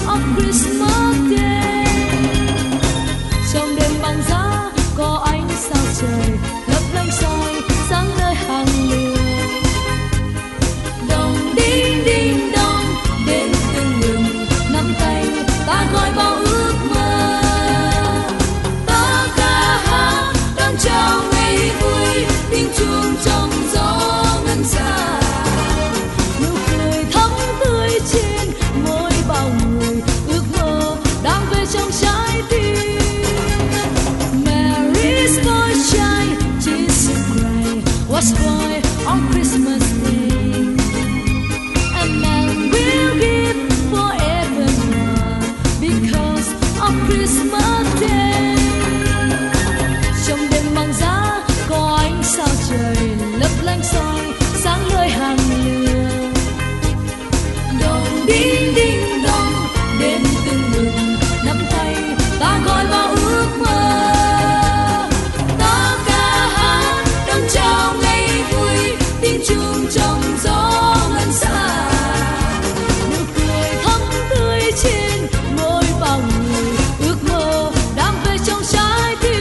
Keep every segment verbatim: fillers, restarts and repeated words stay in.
of Christmas Day. Trong đêm băng giá có ánh sao trời lấp lánh soi sáng nơi hàng lửa. Đồng đinh đinh đong đến từng ngừng nắm tay ta gọi bao ước mơ. Ta ca hát đón chào ngày vui tiếng chuông trong gió ngân xa. Nụ cười thắm tươi trên môi bao người ước mơ đang về trong trái tim. Mary's boy child Jesus Christ was born on Christmas Day. And man will give forevermore because of Christmas Day. Trong đêm băng giá có ánh sao trời lấp lánh soi sáng nơi hàng lửa. Đồng đinh đinh đong đêm từng ngừng nắm tay ta gọi bao ước mơ. Ta ca hát đón chào ngày vui tiếng chuông trong gió ngân xa. Nụ cười thắm tươi trên môi bao người ước mơ đang về trong trái tim.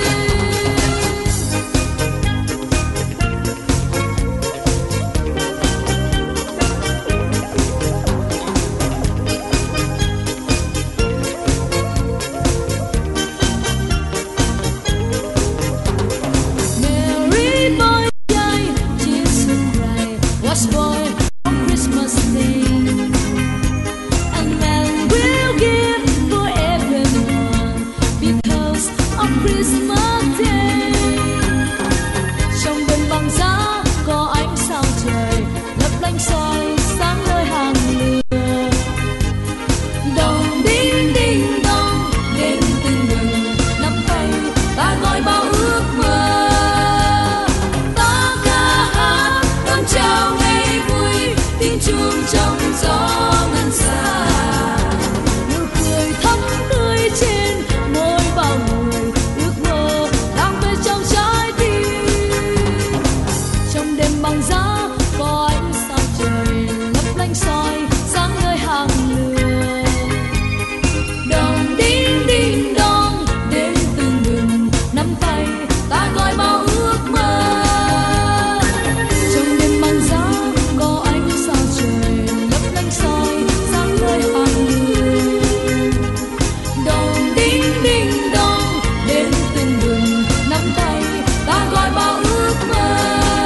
Mary boy child Jesus Christ was born on Christmas Day. And man will give forevermore because of Christmas Day. Trong đêm băng giá có ánh sao trời lấp lánh soi sáng nơi hàng lửa. Đồng đinh đinh đong đêm từng ngừng nắm tay ta gọi bao ước mơ. Ta ca hát đón chào ngày vui tiếng chuông trong gió ngân xa. Nụ cười thắm tươi trên môi bao người ước mơ đang về trong trái tim. Trong đêm băng giá có ánh sao trời lấp lánh soi sáng nơi hàng lửa. Đồng đinh đinh đong đêm từng ngừng nắm tay ta gọi bao ước mơ. Trong đêm băng giá có ánh sao trời lấp lánh soi sáng nơi hàng lửa. Đồng đinh đinh đong đêm từng ngừng nắm tay ta gọi bao ước mơ.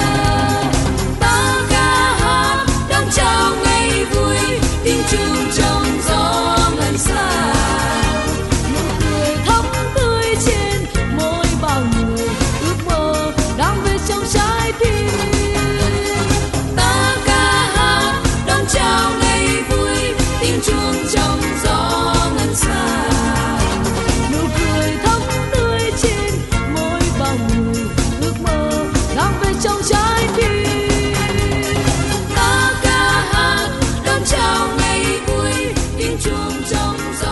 Ta ca hát đón chào ngày vui tiếng chuông trong gió ngân xa. Nụ cười thắm tươi trên môi bao người ước mơ đang về trong trái tim. Ta ca hát đón chào ngày vui tiếng chuông trong gió ngân xa. Nụ cười thắm tươi trên môi bao người ước mơ đang về trong trái tim. Ta ca hát đón chào ngày vui tiếng chuông trong gió